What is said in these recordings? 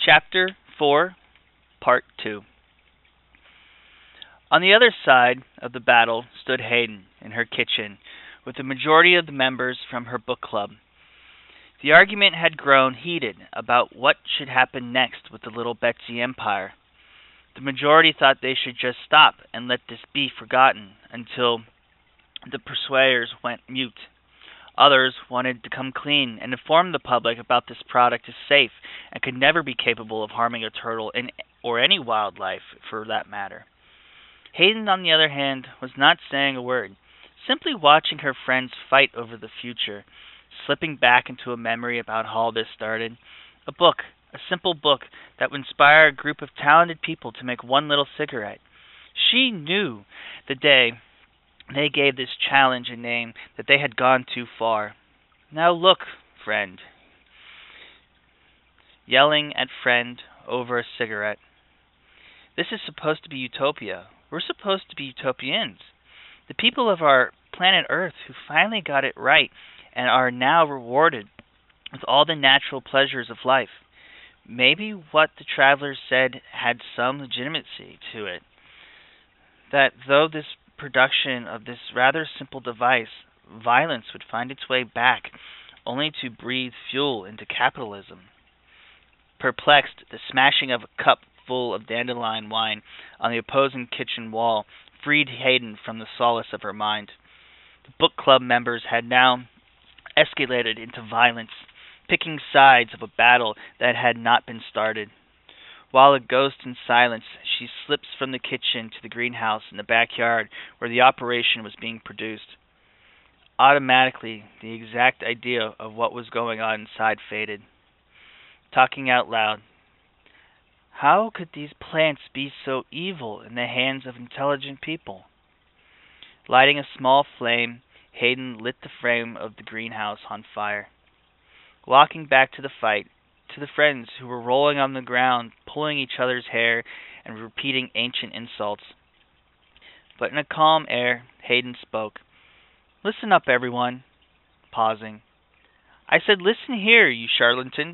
Chapter 4, Part 2. On the other side of the battle stood Hayden in her kitchen, with the majority of the members from her book club. The argument had grown heated about what should happen next with the Little Betsy Empire. The majority thought they should just stop and let this be forgotten until the persuaders went mute. Others wanted to come clean and inform the public about this product is safe and could never be capable of harming a turtle or any wildlife for that matter. Hayden, on the other hand, was not saying a word, simply watching her friends fight over the future, slipping back into a memory about how all this started. A book, a simple book that would inspire a group of talented people to make one little cigarette. She knew the day they gave this challenge a name that they had gone too far. Now look, friend. Yelling at friend over a cigarette. This is supposed to be utopia. We're supposed to be utopians. The people of our planet Earth who finally got it right and are now rewarded with all the natural pleasures of life. Maybe what the travelers said had some legitimacy to it. That though this production of this rather simple device, violence would find its way back, only to breathe fuel into capitalism. Perplexed, the smashing of a cup full of dandelion wine on the opposing kitchen wall freed Hayden from the solace of her mind. The book club members had now escalated into violence, picking sides of a battle that had not been started. While a ghost in silence, she slips from the kitchen to the greenhouse in the backyard where the operation was being produced. Automatically, the exact idea of what was going on inside faded. Talking out loud. How could these plants be so evil in the hands of intelligent people? Lighting a small flame, Hayden lit the frame of the greenhouse on fire. Walking back to the fight, to the friends who were rolling on the ground, pulling each other's hair, and repeating ancient insults. But in a calm air, Hayden spoke. Listen up, everyone. Pausing. I said, listen here, you charlatans.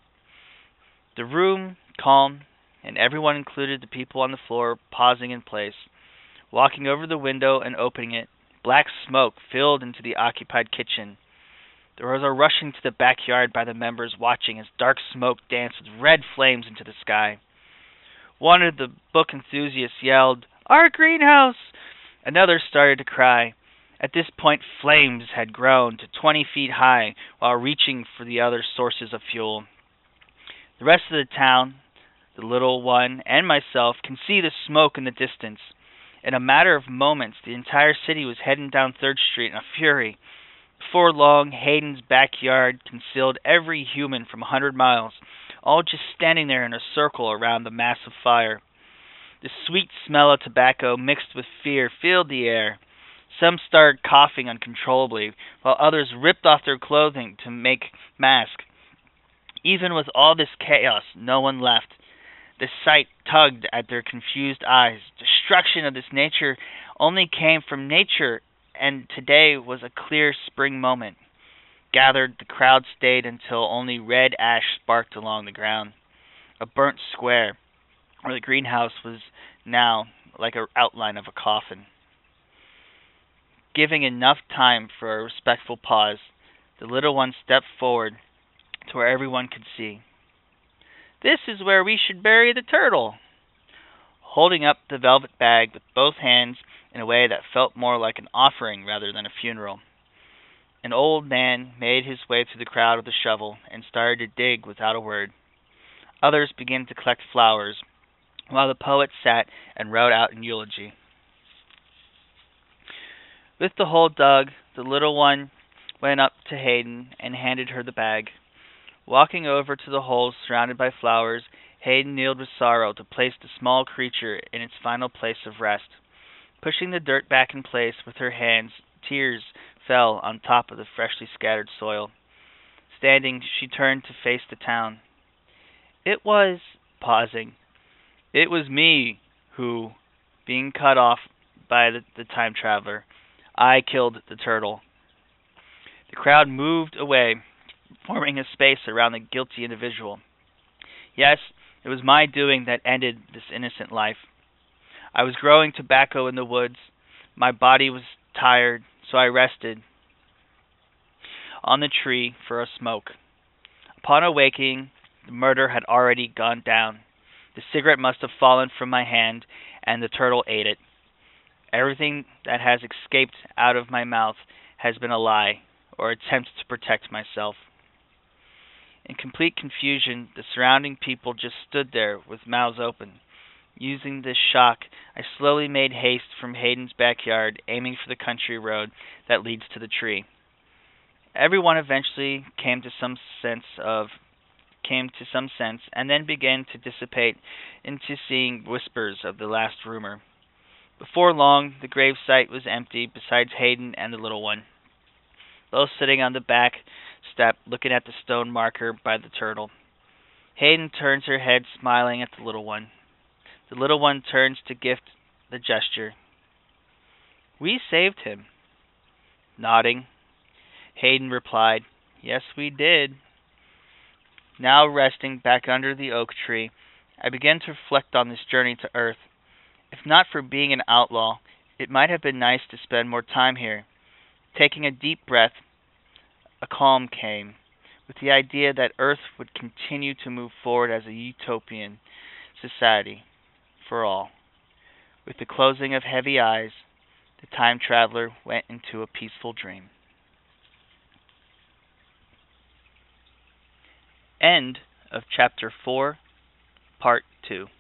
The room, calm, and everyone, included the people on the floor, pausing in place. Walking over the window and opening it, black smoke filled into the occupied kitchen. There was a rushing to the backyard by the members, watching as dark smoke danced with red flames into the sky. One of the book enthusiasts yelled, "Our greenhouse!" Another started to cry. At this point, flames had grown to 20 feet high while reaching for the other sources of fuel. The rest of the town, the little one, and myself can see the smoke in the distance. In a matter of moments, the entire city was heading down 3rd Street in a fury. Before long, Hayden's backyard concealed every human from 100 miles, all just standing there in a circle around the massive fire. The sweet smell of tobacco mixed with fear filled the air. Some started coughing uncontrollably, while others ripped off their clothing to make masks. Even with all this chaos, no one left. The sight tugged at their confused eyes. Destruction of this nature only came from nature, and today was a clear spring moment. Gathered, the crowd stayed until only red ash sparked along the ground. A burnt square, where the greenhouse was now like an outline of a coffin. Giving enough time for a respectful pause, the little one stepped forward to where everyone could see. This is where we should bury the turtle. Holding up the velvet bag with both hands in a way that felt more like an offering rather than a funeral. An old man made his way through the crowd with a shovel and started to dig without a word. Others began to collect flowers, while the poet sat and wrote out an eulogy. With the hole dug, the little one went up to Hayden and handed her the bag. Walking over to the hole surrounded by flowers, Hayden kneeled with sorrow to place the small creature in its final place of rest. Pushing the dirt back in place with her hands, tears fell on top of the freshly scattered soil. Standing, she turned to face the town. It was, pausing, it was me who, being cut off by the time traveler, I killed the turtle. The crowd moved away, forming a space around the guilty individual. Yes, It was my doing that ended this innocent life. I was growing tobacco in the woods. My body was tired, so I rested on the tree for a smoke. Upon awaking, the murder had already gone down. The cigarette must have fallen from my hand, and the turtle ate it. Everything that has escaped out of my mouth has been a lie, or attempt to protect myself. In complete confusion, the surrounding people just stood there with mouths open. Using this shock, I slowly made haste from Hayden's backyard, aiming for the country road that leads to the tree. Everyone eventually came to some sense, and then began to dissipate into seeing whispers of the last rumor. Before long, the gravesite was empty, besides Hayden and the little one, both sitting on the back step, looking at the stone marker by the turtle. Hayden turns her head, smiling at the little one. The little one turns to gift the gesture. "We saved him." Nodding, Hayden replied, "Yes, we did." Now resting back under the oak tree, I began to reflect on this journey to Earth. If not for being an outlaw, it might have been nice to spend more time here. Taking a deep breath, a calm came, with the idea that Earth would continue to move forward as a utopian society for all. With the closing of heavy eyes, the time traveler went into a peaceful dream. End of Chapter 4, Part 2.